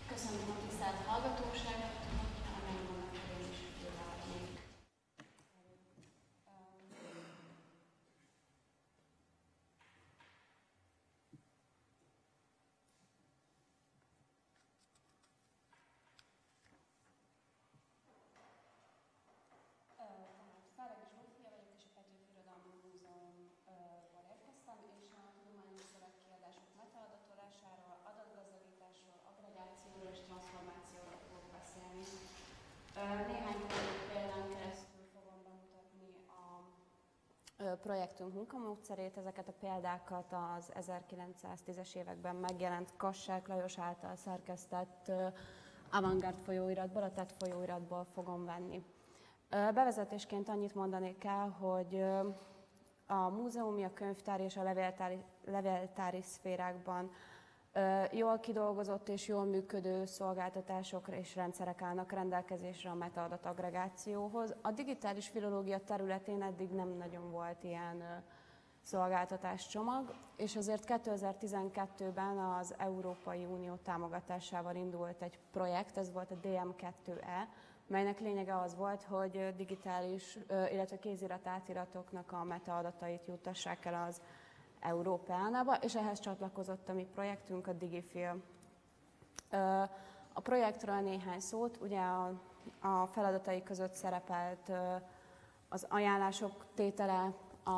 Köszönöm a tisztelt hallgatóságot, hogyha nem vannak, én is kívánnék. Fáregi Zsófia vagyok, és a Petőfi Irodalmi Múzeumból érkeztem, és a tudományos szövegkiadások metaadatolásáról, adatgazdagításról, agregációról és transformációról fogok beszélni. Néhány példán keresztül fogom bemutatni a projektünk munkamódszerét. Ezeket a példákat az 1910-es években megjelent Kassák Lajos által szerkesztett Avantgárd folyóiratból, a TET folyóiratból fogom venni. Bevezetésként annyit mondanék el, hogy a múzeumi, a könyvtári és a levéltári szférákban jól kidolgozott és jól működő szolgáltatások és rendszerek állnak rendelkezésre a metaadat agregációhoz. A digitális filológia területén eddig nem nagyon volt ilyen szolgáltatáscsomag, és azért 2012-ben az Európai Unió támogatásával indult egy projekt, ez volt a DM2E, melynek lényege az volt, hogy digitális, illetve kézirat átiratoknak a metaadatait juttassák el az Európánába, és ehhez csatlakozott a mi projektünk, a DigiFil. A projektről néhány szót, ugye a feladatai között szerepelt az ajánlások tétele,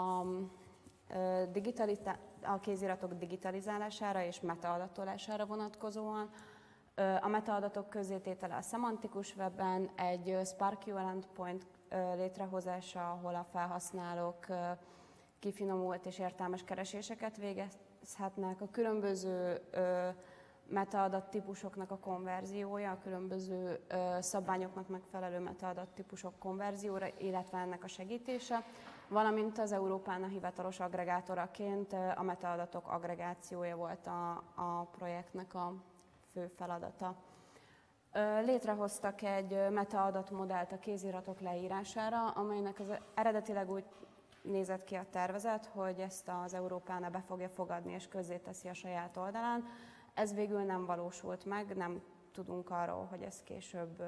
a kéziratok digitalizálására és metaadatolására vonatkozóan, a metaadatok közzététele a szemantikus webben, egy SparkQL endpoint létrehozása, ahol a felhasználók kifinomult és értelmes kereséseket végezhetnek, a különböző metaadat típusoknak a konverziója, a különböző szabványoknak megfelelő metaadat típusok konverzióra, illetve ennek a segítése, valamint az Európána hivatalos agregátoraként a metaadatok agregációja volt a projektnek a fő feladata. Létrehoztak egy metaadatmodellt a kéziratok leírására, amelynek az eredetileg úgy nézett ki a tervezet, hogy ezt az Európána be fogja fogadni és közzéteszi a saját oldalán. Ez végül nem valósult meg, nem tudunk arról, hogy ez később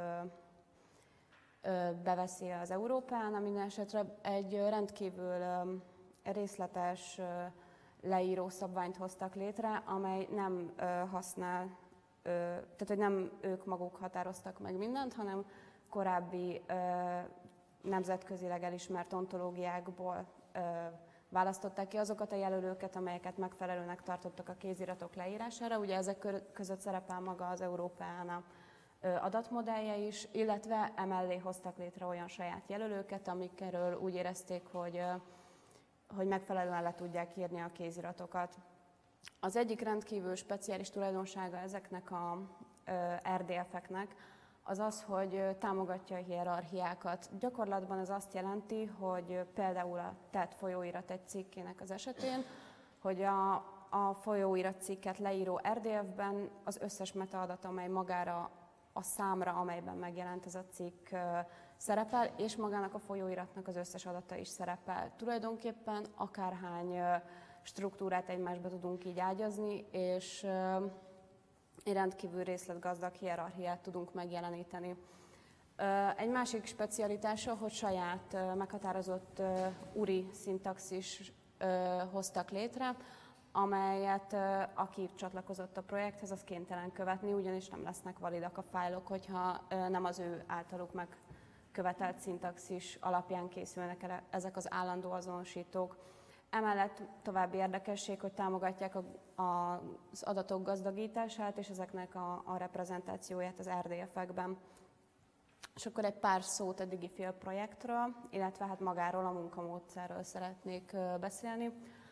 beveszi az Európána. Minden esetre egy rendkívül részletes leíró szabványt hoztak létre, amely nem használ, tehát hogy nem ők maguk határoztak meg mindent, hanem korábbi nemzetközileg elismert ontológiákból választották ki azokat a jelölőket, amelyeket megfelelőnek tartottak a kéziratok leírására. Ugye ezek között szerepel maga az Európána adatmodellje is, illetve emellé hoztak létre olyan saját jelölőket, amikről úgy érezték, hogy megfelelően le tudják írni a kéziratokat. Az egyik rendkívül speciális tulajdonsága ezeknek a RDF-eknek az az, hogy támogatja a hierarchiákat. Gyakorlatban ez azt jelenti, hogy például a TET folyóirat egy cikkének az esetén, hogy a folyóirat cikket leíró RDF-ben az összes metaadat, amely magára a számra, amelyben megjelent ez a cikk szerepel, és magának a folyóiratnak az összes adata is szerepel. Tulajdonképpen akárhány struktúrát egymásba tudunk így ágyazni, és egy rendkívül részletgazdag hierarchiát tudunk megjeleníteni. Egy másik specialitása, hogy saját meghatározott URI szintaxis hoztak létre, amelyet aki csatlakozott a projekthez, az kénytelen követni, ugyanis nem lesznek validak a fájlok, hogyha nem az ő általuk megkövetelt szintaxis alapján készülnek el ezek az állandó azonosítók. Emellett további érdekesség, hogy támogatják az adatok gazdagítását és ezeknek a reprezentációját az RDF-ekben. És akkor egy pár szót a DigiFil projektről, illetve hát magáról a munkamódszerről szeretnék beszélni.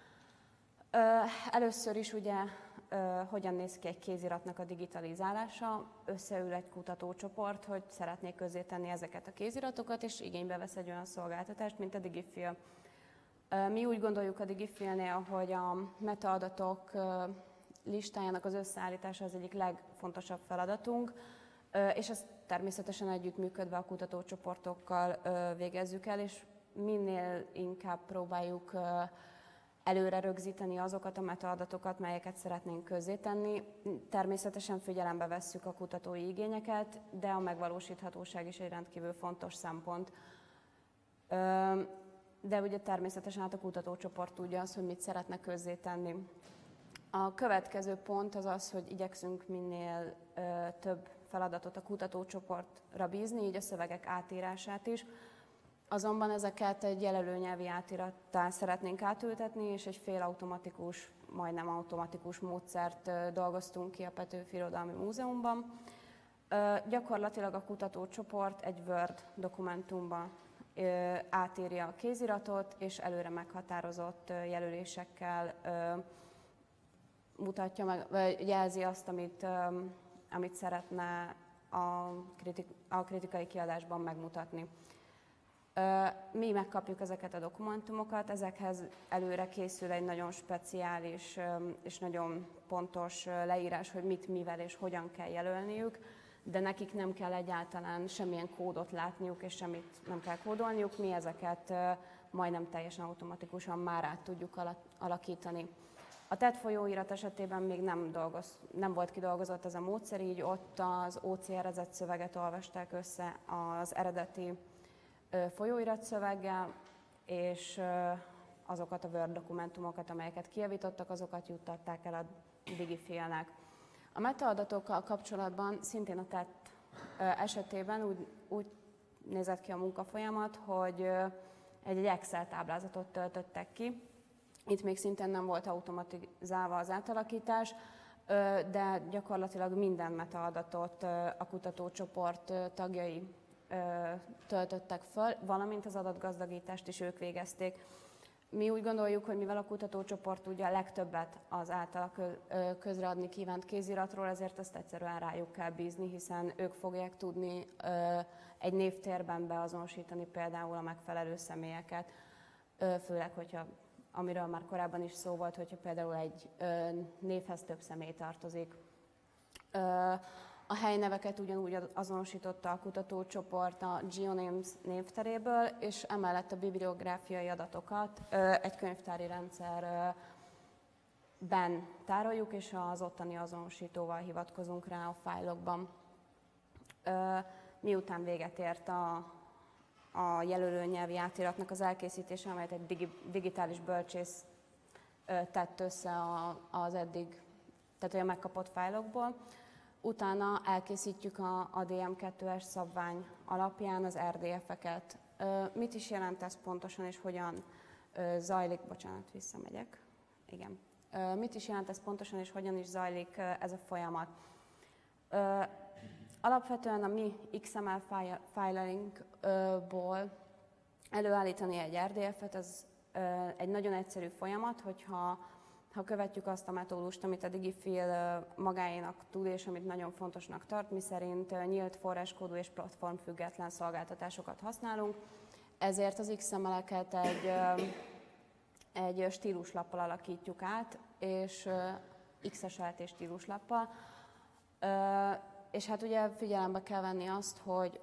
Először is ugye hogyan néz ki egy kéziratnak a digitalizálása. Összeül egy kutatócsoport, hogy szeretnék közzétenni ezeket a kéziratokat, és igénybe vesz egy olyan szolgáltatást, mint a DigiFil. Mi úgy gondoljuk a DigiFilnél, hogy a metaadatok listájának az összeállítása az egyik legfontosabb feladatunk, és ezt természetesen együttműködve a kutatócsoportokkal végezzük el, és minél inkább próbáljuk előre rögzíteni azokat a metaadatokat, melyeket szeretnénk közzétenni. Természetesen figyelembe vesszük a kutatói igényeket, de a megvalósíthatóság is egy rendkívül fontos szempont. De ugye természetesen hát a kutatócsoport tudja azt, hogy mit szeretne közzétenni. A következő pont az az, hogy igyekszünk minél több feladatot a kutatócsoportra bízni, így a szövegek átírását is. Azonban ezeket egy jelölőnyelvi átirattá szeretnénk átültetni, és egy félautomatikus, majdnem automatikus módszert dolgoztunk ki a Petőfi Irodalmi Múzeumban. Gyakorlatilag a kutatócsoport egy Word dokumentumba átírja a kéziratot, és előre meghatározott jelölésekkel mutatja meg, vagy jelzi azt, amit szeretne a kritikai kiadásban megmutatni. Mi megkapjuk ezeket a dokumentumokat, ezekhez előre készül egy nagyon speciális és nagyon pontos leírás, hogy mit, mivel és hogyan kell jelölniük, de nekik nem kell egyáltalán semmilyen kódot látniuk, és semmit nem kell kódolniuk, mi ezeket majdnem teljesen automatikusan már át tudjuk alakítani. A TED folyóirat esetében még nem volt kidolgozott ez a módszer, így ott az OCR-ezett szöveget olvasták össze az eredeti folyóirat szöveggel, és azokat a Word dokumentumokat, amelyeket kijavítottak, azokat juttatták el a Digifilnek. A metaadatokkal kapcsolatban szintén a TED esetében úgy nézett ki a munkafolyamat, hogy egy Excel táblázatot töltöttek ki. Itt még szintén nem volt automatizálva az átalakítás, de gyakorlatilag minden metaadatot a kutatócsoport tagjai töltöttek föl, valamint az adatgazdagítást is ők végezték. Mi úgy gondoljuk, hogy mivel a kutatócsoport ugye a legtöbbet az által közreadni kívánt kéziratról, ezért ezt egyszerűen rájuk kell bízni, hiszen ők fogják tudni egy névtérben beazonosítani például a megfelelő személyeket, főleg, hogyha, amiről már korábban is szó volt, hogyha például egy névhez több személy tartozik. A helyneveket ugyanúgy azonosította a kutatócsoport a GeoNames névteréből, és emellett a bibliográfiai adatokat egy könyvtári rendszerben tároljuk, és az ottani azonosítóval hivatkozunk rá a fájlokban. Miután véget ért a jelölőnyelvi átiratnak az elkészítése, amelyet egy digitális bölcsész tett össze az eddig, tehát a megkapott fájlokból, utána elkészítjük a DM2-es szabvány alapján az RDF-eket. Mit is jelent ez pontosan, és hogyan zajlik, bocsánat, visszamegyek. Igen. Mit is jelent ez pontosan, és hogyan is zajlik ez a folyamat? Alapvetően a mi XML filingból előállítani egy RDF-et, ez egy nagyon egyszerű folyamat, hogyha követjük azt a metódust, amit a Digifil magáénak tud, és amit nagyon fontosnak tart, miszerint nyílt forráskódú és platformfüggetlen szolgáltatásokat használunk, ezért az XML-eket egy stíluslappal alakítjuk át, és XSLT stíluslappal. És hát ugye figyelembe kell venni azt,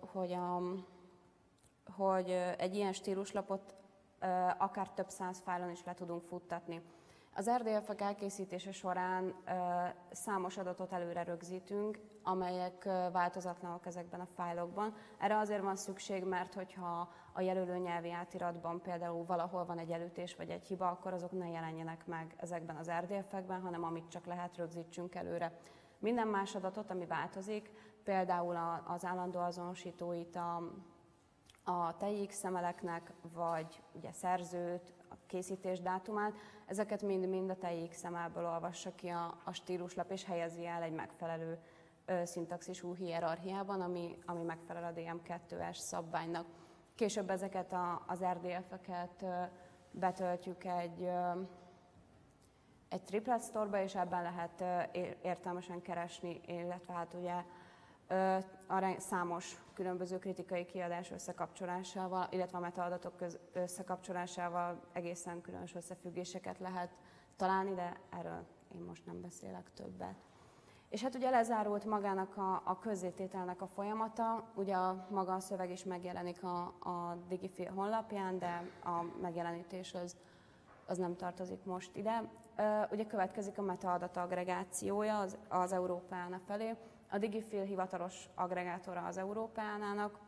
hogy egy ilyen stíluslapot akár több száz fájlon is le tudunk futtatni. Az RDF-ek elkészítése során számos adatot előre rögzítünk, amelyek változatlanok ezekben a fájlokban. Erre azért van szükség, mert hogyha a jelölőnyelvi átiratban például valahol van egy elütés vagy egy hiba, akkor azok ne jelenjenek meg ezekben az RDF-ekben, hanem amit csak lehet, rögzítsünk előre. Minden más adatot, ami változik, például az állandó azonosítóit a TIXML-eknek, vagy ugye szerzőt, a készítés dátumát, ezeket mind a TIXML-ből olvassa ki a stíluslap, és helyezi el egy megfelelő szintaxisú hierarchiában, ami megfelel a DM2-es szabványnak. Később ezeket az RDF-eket betöltjük egy triplet store-ba, és ebben lehet értelmesen keresni, illetve hát ugye számos különböző kritikai kiadás összekapcsolásával, illetve a metaadatok összekapcsolásával egészen különös összefüggéseket lehet találni, de erről én most nem beszélek többet. És hát ugye lezárult magának a közzétételnek a folyamata, ugye maga a szöveg is megjelenik a Digifil honlapján, de a megjelenítés az az nem tartozik most ide. Ugye következik a metaadata agregációja az Európeana felé. A DigiFil hivatalos agregátora az Európeánának.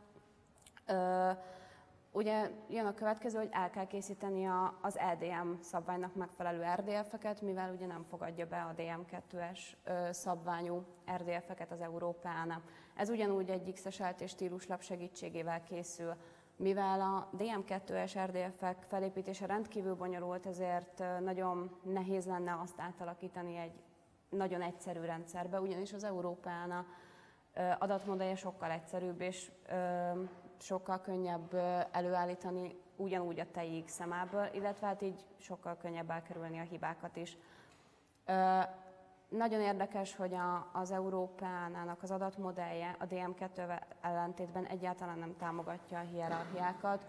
Ugye jön a következő, hogy el kell készíteni az EDM szabványnak megfelelő RDF-eket, mivel ugye nem fogadja be a DM2-es szabványú RDF-eket az Európeána. Ez ugyanúgy egy XSLT stíluslap segítségével készül. Mivel a DM2-es RDF-ek felépítése rendkívül bonyolult, ezért nagyon nehéz lenne azt átalakítani egy nagyon egyszerű rendszerbe, ugyanis az Európeána adatmodellje sokkal egyszerűbb és sokkal könnyebb előállítani ugyanúgy a TX-emából, illetve hát így sokkal könnyebb elkerülni a hibákat is. Nagyon érdekes, hogy az Európeánának az adatmodellje a DM2-vel ellentétben egyáltalán nem támogatja a hierarchiákat,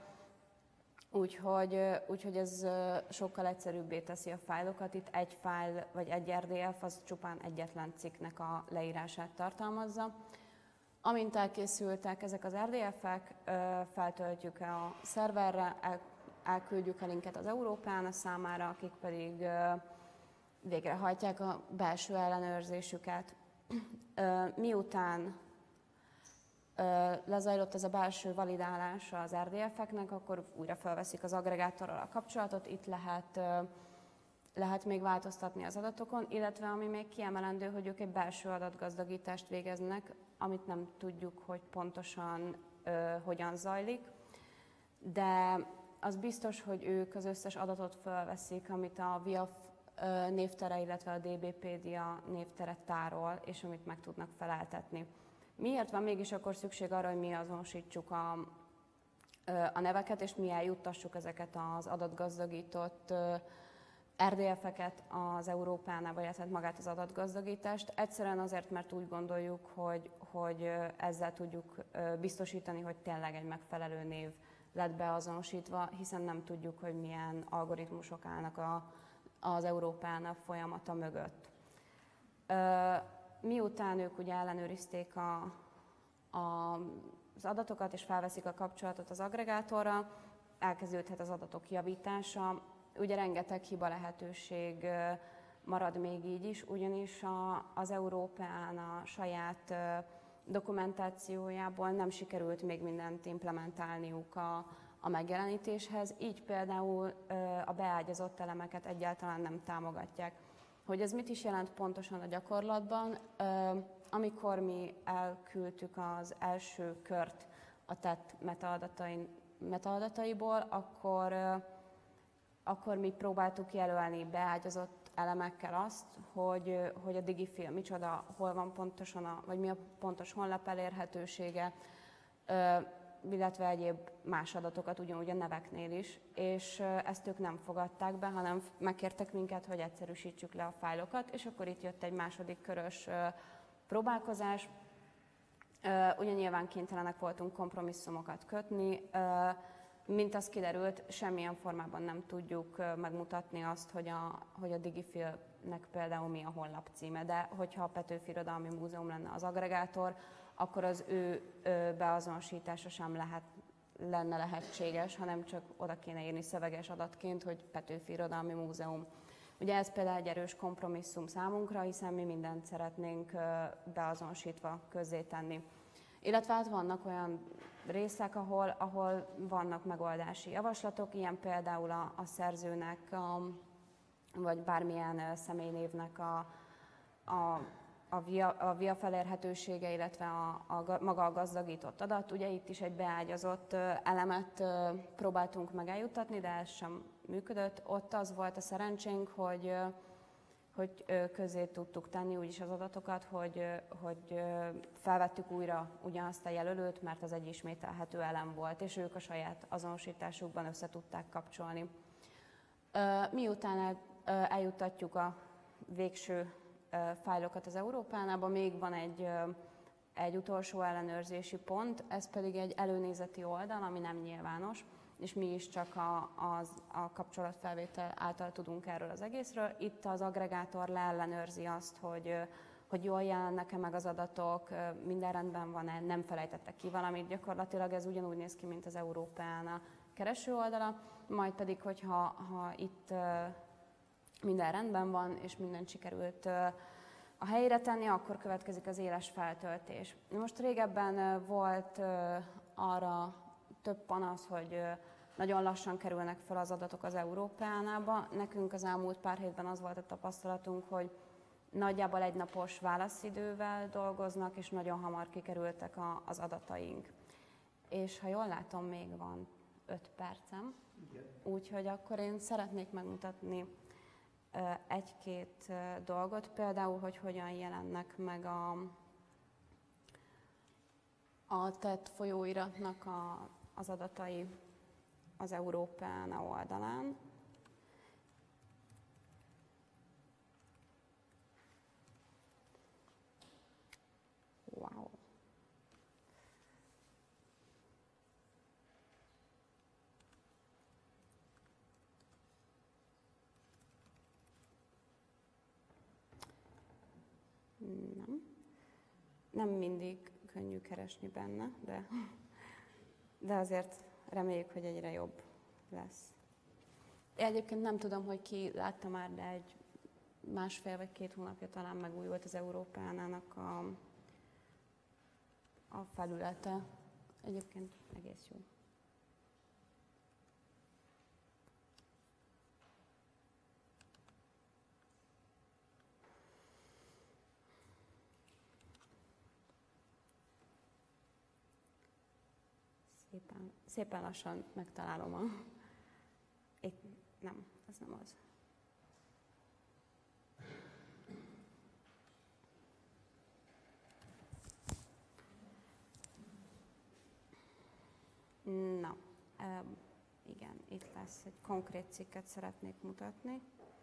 úgyhogy ez sokkal egyszerűbbé teszi a fájlokat. Itt egy fájl vagy egy RDF az csupán egyetlen cikknek a leírását tartalmazza. Amint elkészültek ezek az RDF-ek, feltöltjük a szerverre, elküldjük a linket az Európeána számára, akik pedig végrehajtják a belső ellenőrzésüket. Miután lezajlott ez a belső validálása az RDF-eknek, akkor újra felveszik az agregátorral a kapcsolatot, itt lehet még változtatni az adatokon, illetve ami még kiemelendő, hogy ők egy belső adatgazdagítást végeznek, amit nem tudjuk, hogy pontosan hogyan zajlik, de az biztos, hogy ők az összes adatot felveszik, amit a VIAF névtere, illetve a DBpedia névtere tárol, és amit meg tudnak feleltetni. Miért van mégis akkor szükség arra, hogy mi azonosítsuk a neveket, és mi eljuttassuk ezeket az adatgazdagított RDF-eket az Európeánába, illetve magát az adatgazdagítást? Egyszerűen azért, mert úgy gondoljuk, hogy ezzel tudjuk biztosítani, hogy tényleg egy megfelelő név lett beazonosítva, hiszen nem tudjuk, hogy milyen algoritmusok állnak az Európeána folyamata mögött. Miután ők ugye ellenőrizték az adatokat és felveszik a kapcsolatot az agregátorral, elkezdődhet az adatok javítása. Ugye rengeteg hiba lehetőség marad még így is, ugyanis az Európeána saját dokumentációjából nem sikerült még mindent implementálniuk a megjelenítéshez, így például a beágyazott elemeket egyáltalán nem támogatják. Hogy ez mit is jelent pontosan a gyakorlatban? Amikor mi elküldtük az első kört a TET metaadataiból, akkor mi próbáltuk jelölni beágyazott elemekkel azt, hogy a DigiFil micsoda, hol van pontosan, vagy mi a pontos honlap elérhetősége, illetve egyéb más adatokat, ugyanúgy a neveknél is, és ezt ők nem fogadták be, hanem megkértek minket, hogy egyszerűsítsük le a fájlokat, és akkor itt jött egy második körös próbálkozás. Ugye nyilván kénytelenek voltunk kompromisszumokat kötni, mint az kiderült, semmilyen formában nem tudjuk megmutatni azt, hogy a DigiFilnek például mi a honlap címe, de hogyha a Petőfi Irodalmi Múzeum lenne az agregátor, akkor az ő beazonosítása sem lenne lehetséges, hanem csak oda kéne írni szöveges adatként, hogy Petőfi Irodalmi Múzeum. Ugye ez például egy erős kompromisszum számunkra, hiszen mi mindent szeretnénk beazonosítva közzétenni. Illetve hát vannak olyan részek, ahol vannak megoldási javaslatok, ilyen például a szerzőnek, vagy bármilyen személynévnek a VIAF elérhetősége, illetve maga a gazdagított adat. Ugye itt is egy beágyazott elemet próbáltunk meg eljuttatni, de ez sem működött. Ott az volt a szerencsénk, hogy közé tudtuk tenni úgyis az adatokat, hogy felvettük újra ugyanazt a jelölőt, mert az egy ismételhető elem volt, és ők a saját azonosításukban össze tudták kapcsolni. Miután eljuttatjuk a végső fájlokat az Európeánába, még van egy utolsó ellenőrzési pont, ez pedig egy előnézeti oldal, ami nem nyilvános, és mi is csak a kapcsolatfelvétel által tudunk erről az egészről. Itt az agregátor leellenőrzi azt, hogy jól jelennek-e meg az adatok, minden rendben van-e, nem felejtettek ki valamit. Gyakorlatilag ez ugyanúgy néz ki, mint az Európeána kereső oldala, majd pedig, hogyha itt minden rendben van, és mindent sikerült a helyére tenni, akkor következik az éles feltöltés. Most régebben volt arra több panasz, hogy nagyon lassan kerülnek fel az adatok az Európeánába. Nekünk az elmúlt pár hétben az volt a tapasztalatunk, hogy nagyjából egynapos válaszidővel dolgoznak, és nagyon hamar kikerültek az adataink. És ha jól látom, még van 5 percem, úgyhogy akkor én szeretnék megmutatni egy-két dolgot, például, hogy hogyan jelennek meg a TET folyóiratnak az adatai az Európeána oldalán. Wow. Nem mindig könnyű keresni benne, de azért reméljük, hogy egyre jobb lesz. Egyébként nem tudom, hogy ki látta már, de egy 1,5 vagy 2 hónapja talán megújult az Európeánának a felülete. Egyébként egész jó. Szépen lassan megtalálom Itt nem, ez nem az. Na, igen, itt lesz egy konkrét cikket szeretnék mutatni.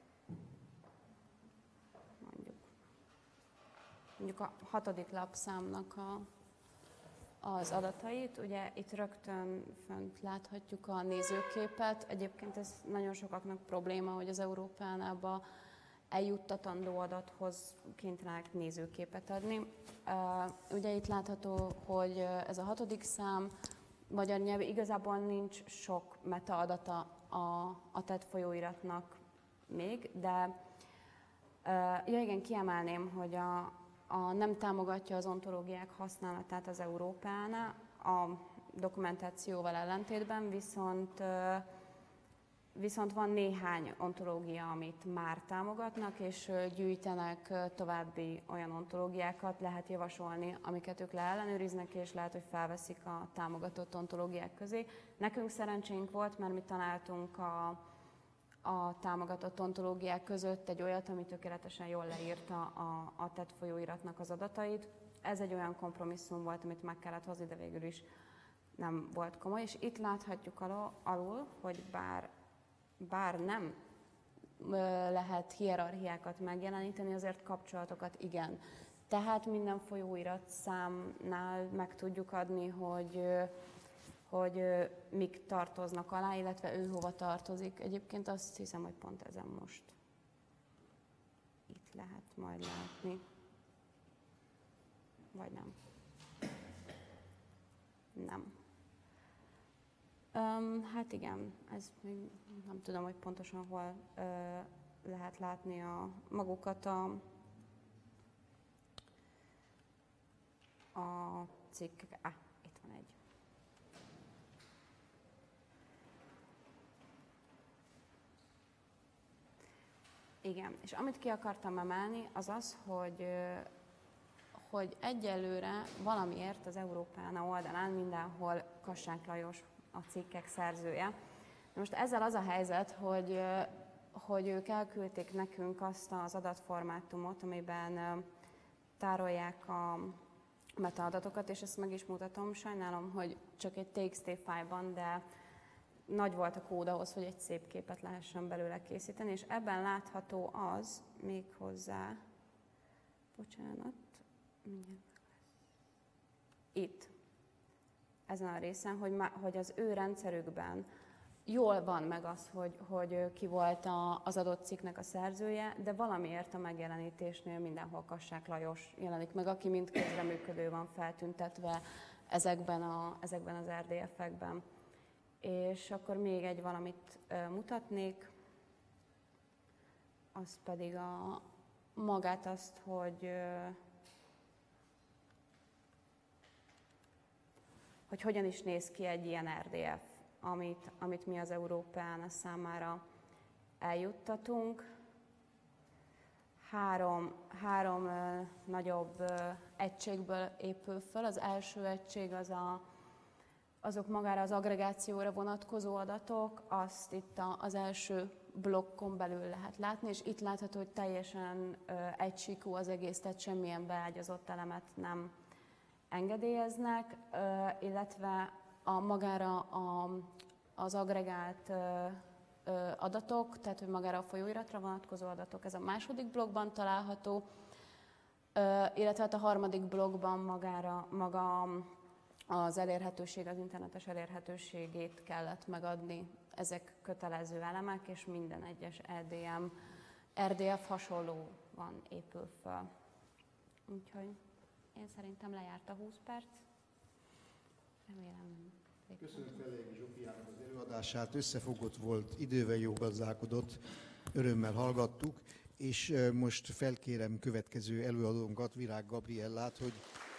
Mondjuk a 6. lapszámnak az adatait. Ugye itt rögtön fönt láthatjuk a nézőképet. Egyébként ez nagyon sokaknak probléma, hogy az Európeánába eljuttatandó adathoz kénytelenek nézőképet adni. Ugye itt látható, hogy ez a 6. szám, magyar nyelv, igazából nincs sok metaadata a TET folyóiratnak még, de igen, kiemelném, hogy nem támogatja az ontológiák használatát az Európeána, a dokumentációval ellentétben, viszont van néhány ontológia, amit már támogatnak, és gyűjtenek további olyan ontológiákat, lehet javasolni, amiket ők leellenőriznek, és lehet, hogy felveszik a támogatott ontológiák közé. Nekünk szerencsénk volt, mert mi találtunk a támogatott ontológiák között egy olyat, ami tökéletesen jól leírta a TET folyóiratnak az adatait. Ez egy olyan kompromisszum volt, amit meg kellett hozni, de végül is nem volt komoly. És itt láthatjuk alul, hogy bár nem lehet hierarchiákat megjeleníteni, azért kapcsolatokat igen. Tehát minden folyóirat számnál meg tudjuk adni, hogy mik tartoznak alá, illetve ő hova tartozik. Egyébként azt hiszem, hogy pont ezen most itt lehet majd látni. Vagy nem. Nem. Hát igen, ez még nem tudom, hogy pontosan hol lehet látni magukat a cikkek. Itt van egy. Igen, és amit ki akartam emelni, az az, hogy egyelőre valamiért az Európeána oldalán mindenhol Kassák Lajos a cikkek szerzője. De most ezzel az a helyzet, hogy ők elküldték nekünk azt az adatformátumot, amiben tárolják a metaadatokat, és ezt meg is mutatom. Sajnálom, hogy csak egy TXT fájlban, de nagy volt a kód ahhoz, hogy egy szép képet lehessen belőle készíteni, és ebben látható az, méghozzá, bocsánat, itt, ezen a részen, hogy az ő rendszerükben jól van meg az, hogy ki volt az adott cikknek a szerzője, de valamiért a megjelenítésnél mindenhol Kassák Lajos jelenik meg, aki mint közreműködő van feltüntetve ezekben az RDF-ekben. És akkor még egy valamit mutatnék, az pedig magát azt, hogy hogyan is néz ki egy ilyen RDF, amit mi az Európeána számára eljuttatunk. Három nagyobb egységből épül föl. Az első egység azok magára az aggregációra vonatkozó adatok, azt itt az első blokkon belül lehet látni, és itt látható, hogy teljesen egysíkú az egész, tehát semmilyen beágyazott elemet nem engedélyeznek, illetve magára az aggregált adatok, tehát hogy magára a folyóiratra vonatkozó adatok, ez a második blokkban található, illetve hát a harmadik blokkban maga az elérhetőség, az internetes elérhetőségét kellett megadni. Ezek kötelező elemek, és minden egyes RDF hasonlóan épül föl. Úgyhogy én szerintem lejárt a 20 perc. Remélem nem. Köszönöm Fellégi Zsófiának az előadását, összefogott volt, idővel jól gazdálkodott, örömmel hallgattuk, és most felkérem következő előadónkat, Virág Gabriellát, hogy